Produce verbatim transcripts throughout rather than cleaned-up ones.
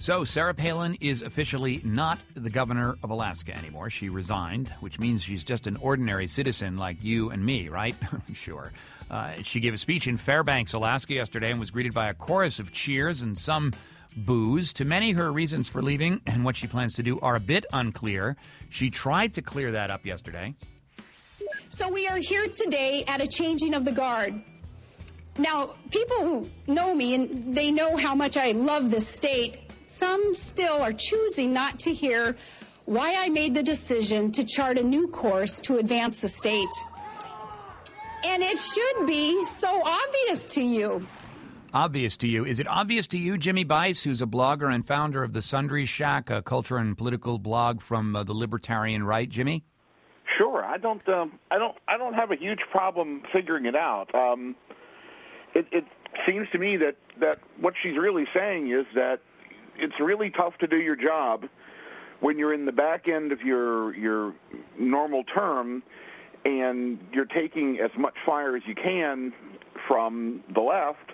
So Sarah Palin is officially not the governor of Alaska anymore. She resigned, which means she's just an ordinary citizen like you and me, right? Sure. Uh, she gave a speech in Fairbanks, Alaska yesterday and was greeted by a chorus of cheers and some boos. To many, her reasons for leaving and what she plans to do are a bit unclear. She tried to clear that up yesterday. So we are here today at a changing of the guard. Now, people who know me, and they know how much I love this state, some still are choosing not to hear why I made the decision to chart a new course to advance the state. And it should be so obvious to you. Obvious to you. Is it obvious to you, Jimmy Bice, who's a blogger and founder of the Sundry Shack, a culture and political blog from uh, the libertarian right? Jimmy? Sure. I don't. Um, I don't. I don't have a huge problem figuring it out. Um, it, it seems to me that, that what she's really saying is that it's really tough to do your job when you're in the back end of your your normal term and you're taking as much fire as you can from the left.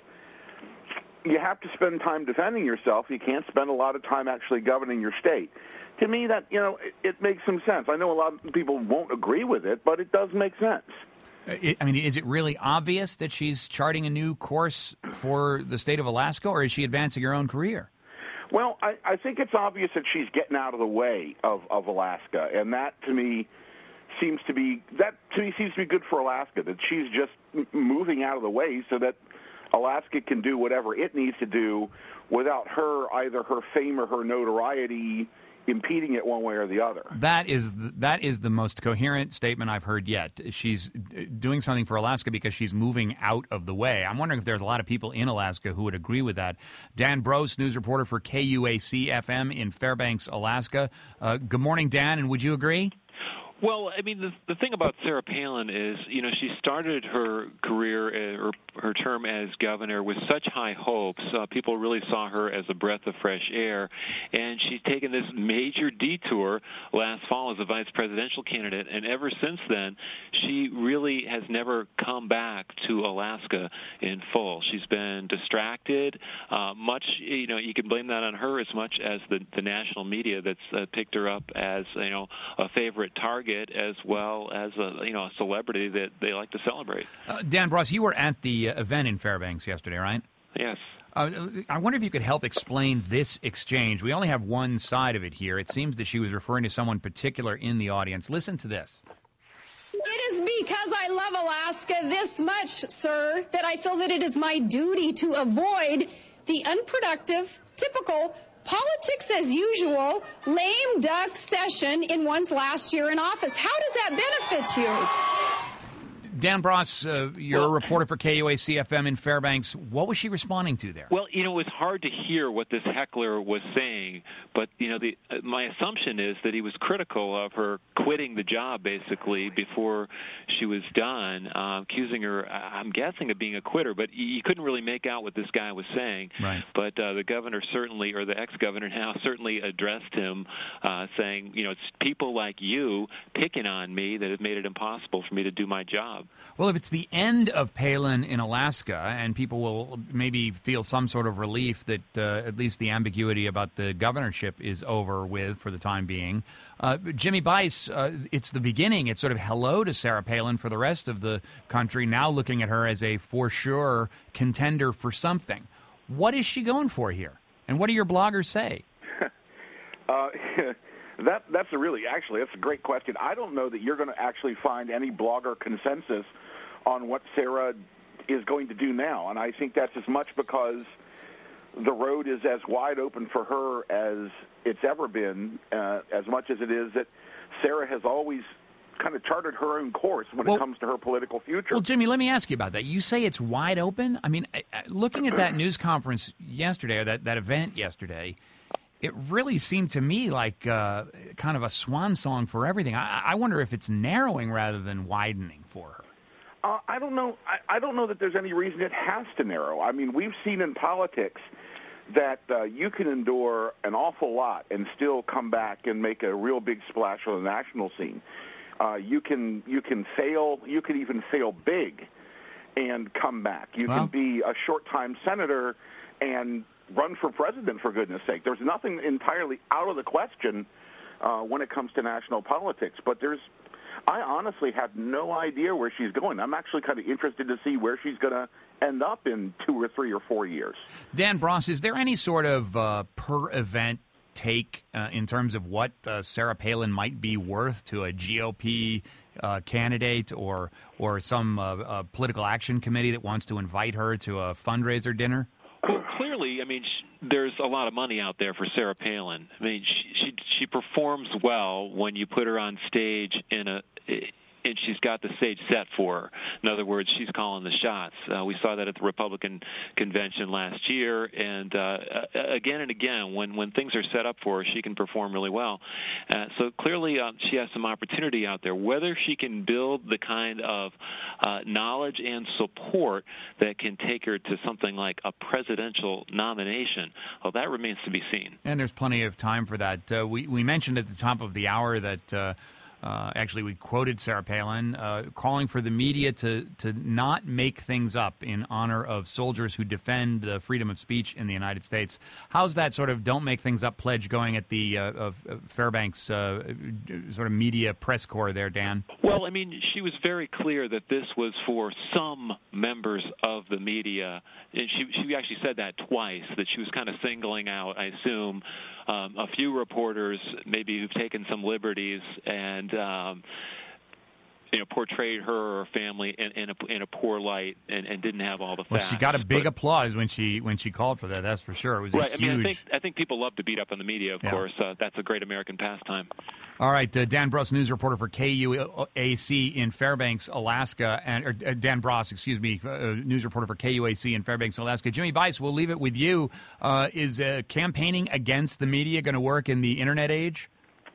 You have to spend time defending yourself. You can't spend a lot of time actually governing your state. To me, that, you know, it, it makes some sense. I know a lot of people won't agree with it, but it does make sense. It, I mean, is it really obvious that she's charting a new course for the state of Alaska, or is she advancing her own career? Well, I, I think it's obvious that she's getting out of the way of, of Alaska, and that, to me, seems to be that to me seems to be good for Alaska. That she's just moving out of the way so that Alaska can do whatever it needs to do without her, either her fame or her notoriety, impeding it one way or the other. That is the, that is the most coherent statement I've heard yet. She's doing something for Alaska because she's moving out of the way. I'm wondering if there's a lot of people in Alaska who would agree with that. Dan Brose, news reporter for K U A C F M in Fairbanks, Alaska. Uh, good morning, Dan, and would you agree? Well, I mean, the, the thing about Sarah Palin is, you know, she started her career uh, or her term as governor with such high hopes. Uh, people really saw her as a breath of fresh air, and she's taken this major detour last fall as a vice presidential candidate, and ever since then, she really has never come back to Alaska in full. She's been distracted. Uh, much, you know, you can blame that on her as much as the, the national media that's uh, picked her up as, you know, a favorite target, as well as a you know a celebrity that they like to celebrate. Uh, Dan Brose, you were at the uh, event in Fairbanks yesterday, right? Yes. Uh, I wonder if you could help explain this exchange. We only have one side of it here. It seems that she was referring to someone particular in the audience. Listen to this. It is because I love Alaska this much, sir, that I feel that it is my duty to avoid the unproductive, typical politics as usual, lame duck session in one's last year in office. How does that benefit you? Dan Brose, uh, you're well, a reporter for K U A C F M in Fairbanks. What was she responding to there? Well, you know, it was hard to hear what this heckler was saying, but, you know, the, uh, my assumption is that he was critical of her quitting the job, basically, before she was done, uh, accusing her, I'm guessing, of being a quitter, but you couldn't really make out what this guy was saying. Right. But uh, the governor certainly, or the ex-governor now, certainly addressed him, uh, saying, you know, it's people like you picking on me that have made it impossible for me to do my job. Well, if it's the end of Palin in Alaska, and people will maybe feel some sort of relief that uh, at least the ambiguity about the governorship is over with for the time being, uh, Jimmy Bice, uh, it's the beginning. It's sort of hello to Sarah Palin for the rest of the country, now looking at her as a for sure contender for something. What is she going for here? And what do your bloggers say? uh, That that's a really actually that's a great question. I don't know that you're going to actually find any blogger consensus on what Sarah is going to do now, and I think that's as much because the road is as wide open for her as it's ever been, uh, as much as it is that Sarah has always kind of charted her own course when well, it comes to her political future. Well, Jimmy, let me ask you about that. You say it's wide open? I mean, looking at that news conference yesterday, or that, that event yesterday, it really seemed to me like uh, kind of a swan song for everything. I, I wonder if it's narrowing rather than widening for her. Uh, I don't know. I, I don't know that there's any reason it has to narrow. I mean, we've seen in politics that uh, you can endure an awful lot and still come back and make a real big splash on the national scene. Uh, you can you can fail. You can even fail big and come back. You well, can be a short-time senator and run for president, for goodness sake. There's nothing entirely out of the question uh, when it comes to national politics. But there's, I honestly have no idea where she's going. I'm actually kind of interested to see where she's going to end up in two or three or four years. Dan Bros, is there any sort of uh, per-event take uh, in terms of what uh, Sarah Palin might be worth to a G O P uh, candidate or or some uh, uh, political action committee that wants to invite her to a fundraiser dinner? Well, clearly, I mean, sh- there's a lot of money out there for Sarah Palin. I mean, she she, she performs well when you put her on stage in a. And she's got the stage set for her. In other words, she's calling the shots. Uh, we saw that at the Republican convention last year, and uh, again and again, when, when things are set up for her, she can perform really well. Uh, so clearly, uh, she has some opportunity out there. Whether she can build the kind of uh, knowledge and support that can take her to something like a presidential nomination, well, that remains to be seen. And there's plenty of time for that. Uh, we, we mentioned at the top of the hour that uh, Uh, actually, we quoted Sarah Palin uh, calling for the media to, to not make things up in honor of soldiers who defend the freedom of speech in the United States. How's that sort of don't make things up pledge going at the uh, of, of Fairbanks uh, sort of media press corps there, Dan? Well, I mean, she was very clear that this was for some members of the media. And she, she actually said that twice, that she was kind of singling out, I assume, Um, a few reporters maybe who've taken some liberties and um, you know portrayed her or her family in, in, a, in a poor light and, and didn't have all the facts. Well, she got a big but, applause when she when she called for that. That's for sure. It was right. a I huge. mean, I think I think people love to beat up on the media. Of Yeah. course, uh, that's a great American pastime. All right, uh, Dan Bros, news reporter for K U A C in Fairbanks, Alaska, and or, uh, Dan Bros, excuse me, uh, news reporter for K U A C in Fairbanks, Alaska. Jimmy Bice, we'll leave it with you. Uh, is uh, campaigning against the media going to work in the internet age?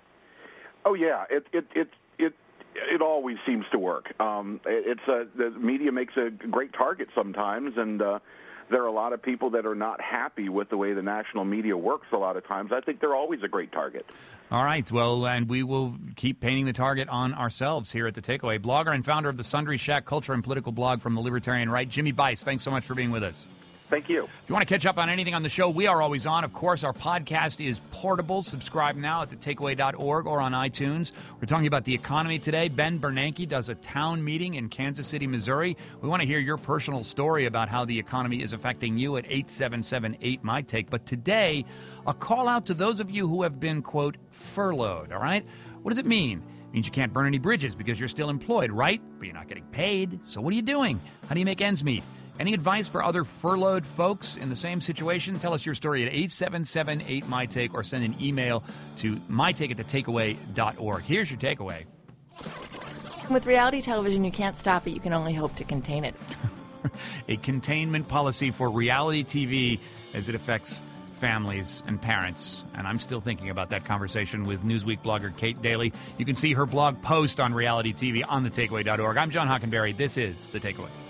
Oh yeah, it it it it it always seems to work. Um, it, it's a, the media makes a great target sometimes, and uh, there are a lot of people that are not happy with the way the national media works a lot of times. I think they're always a great target. All right, well, and we will keep painting the target on ourselves here at The Takeaway. Blogger and founder of the Sundry Shack culture and political blog from the Libertarian Right, Jimmy Bice, thanks so much for being with us. Thank you. If you want to catch up on anything on the show, we are always on. Of course, our podcast is portable. Subscribe now at the takeaway dot org or on iTunes. We're talking about the economy today. Ben Bernanke does a town meeting in Kansas City, Missouri. We want to hear your personal story about how the economy is affecting you at eight seven seven eight my take. But today, a call out to those of you who have been, quote, furloughed, all right? What does it mean? It means you can't burn any bridges because you're still employed, right? But you're not getting paid. So what are you doing? How do you make ends meet? Any advice for other furloughed folks in the same situation? Tell us your story at eight seven seven eight my take or send an email to mytake at the takeaway dot org. Here's your takeaway. With reality television, you can't stop it. You can only hope to contain it. A containment policy for reality T V as it affects families and parents. And I'm still thinking about that conversation with Newsweek blogger Kate Daly. You can see her blog post on reality T V on the takeaway dot org. I'm John Hockenberry. This is The Takeaway.